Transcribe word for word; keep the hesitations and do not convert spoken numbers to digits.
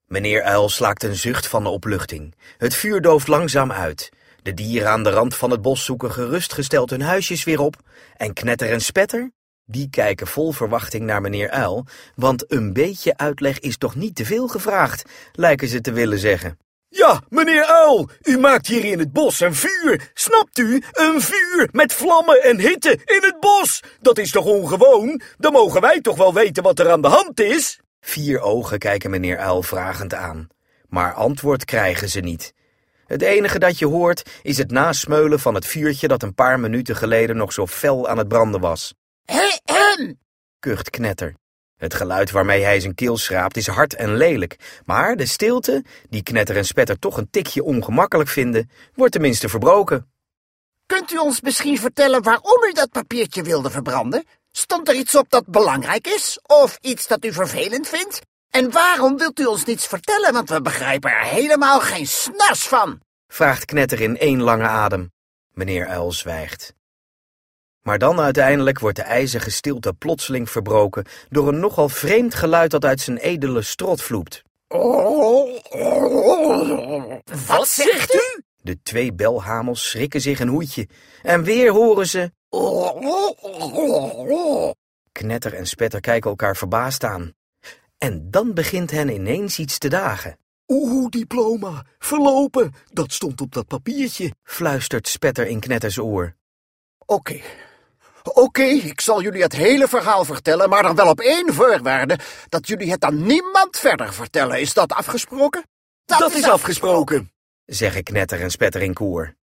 Meneer Uil slaakt een zucht van de opluchting. Het vuur dooft langzaam uit. De dieren aan de rand van het bos zoeken gerustgesteld hun huisjes weer op. En Knetter en Spetter, die kijken vol verwachting naar meneer Uil, want een beetje uitleg is toch niet te veel gevraagd, lijken ze te willen zeggen. Ja, meneer Uil, u maakt hier in het bos een vuur. Snapt u? Een vuur met vlammen en hitte in het bos. Dat is toch ongewoon? Dan mogen wij toch wel weten wat er aan de hand is? Vier ogen kijken meneer Uil vragend aan, maar antwoord krijgen ze niet. Het enige dat je hoort is het nasmeulen van het vuurtje dat een paar minuten geleden nog zo fel aan het branden was. Hem, kucht Knetter. Het geluid waarmee hij zijn keel schraapt is hard en lelijk, maar de stilte, die Knetter en Spetter toch een tikje ongemakkelijk vinden, wordt tenminste verbroken. Kunt u ons misschien vertellen waarom u dat papiertje wilde verbranden? Stond er iets op dat belangrijk is? Of iets dat u vervelend vindt? En waarom wilt u ons niets vertellen, want we begrijpen er helemaal geen snars van? Vraagt Knetter in één lange adem. Meneer Uil zwijgt. Maar dan uiteindelijk wordt de ijzige stilte plotseling verbroken door een nogal vreemd geluid dat uit zijn edele strot vloept. Wat zegt u? De twee belhamels schrikken zich een hoedje en weer horen ze. Knetter en Spetter kijken elkaar verbaasd aan. En dan begint hen ineens iets te dagen. Oeh, diploma, verlopen, dat stond op dat papiertje, fluistert Spetter in Knetters oor. Oké, oké, ik zal jullie het hele verhaal vertellen, maar dan wel op één voorwaarde, dat jullie het aan niemand verder vertellen. Is dat afgesproken? Dat, dat is afgesproken, zeggen Knetter en Spetter in koor.